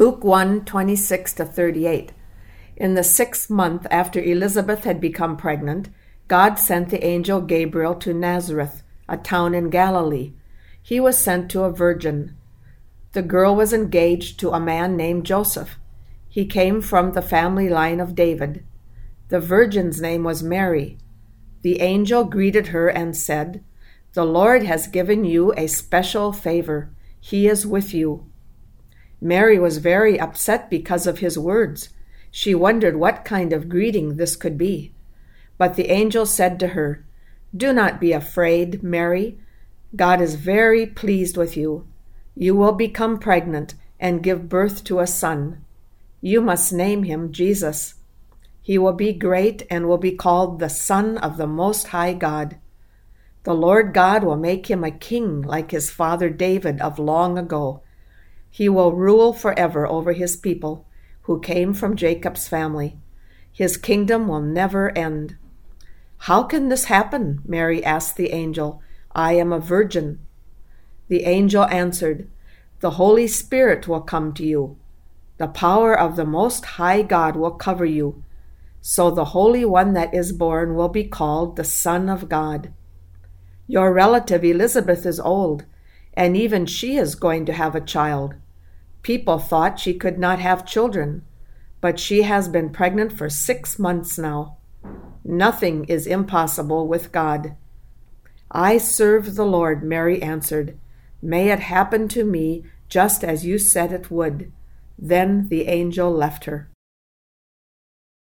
Luke 1:26-38. In the 6th month after Elizabeth had become pregnant, God sent the angel Gabriel to Nazareth, a town in Galilee. He was sent to a virgin. The girl was engaged to a man named Joseph. He came from the family line of David. The virgin's name was Mary. The angel greeted her and said, "The Lord has given you a special favor. He is with you." Mary was very upset because of his words. She wondered what kind of greeting this could be. But the angel said to her, "Do not be afraid, Mary. God is very pleased with you. You will become pregnant and give birth to a son. You must name him Jesus. He will be great and will be called the Son of the Most High God. The Lord God will make him a king like his father David of long ago. He will rule forever over his people, who came from Jacob's family. His kingdom will never end." "How can this happen?" Mary asked the angel. "I am a virgin." The angel answered, "The Holy Spirit will come to you. The power of the Most High God will cover you. So the Holy One that is born will be called the Son of God. Your relative Elizabeth is old, and even she is going to have a child. People thought she could not have children, but she has been pregnant for 6 months now. Nothing is impossible with God." "I serve the Lord," Mary answered. "May it happen to me just as you said it would." Then the angel left her.